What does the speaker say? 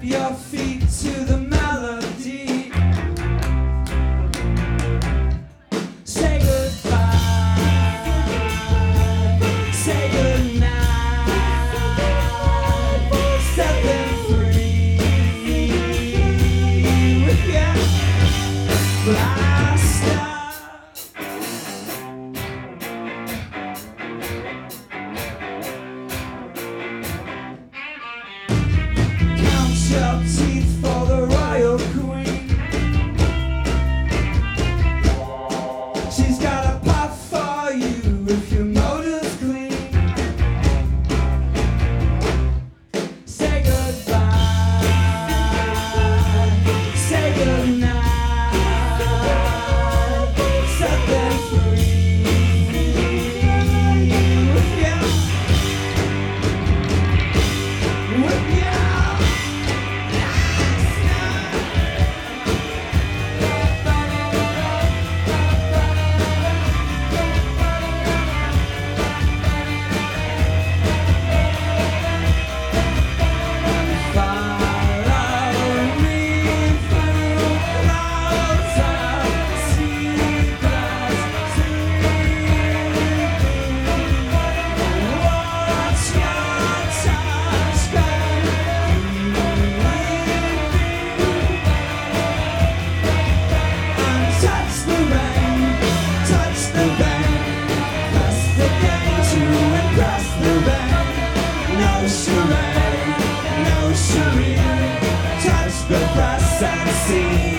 your feet to the melody. Say goodbye, say goodnight, set them free with your blaster. Your teeth for the royal queen. She's got a puff for you if your motor's clean. Say goodbye, say goodnight, set them free with you, with you. No charade, touch the brass and see.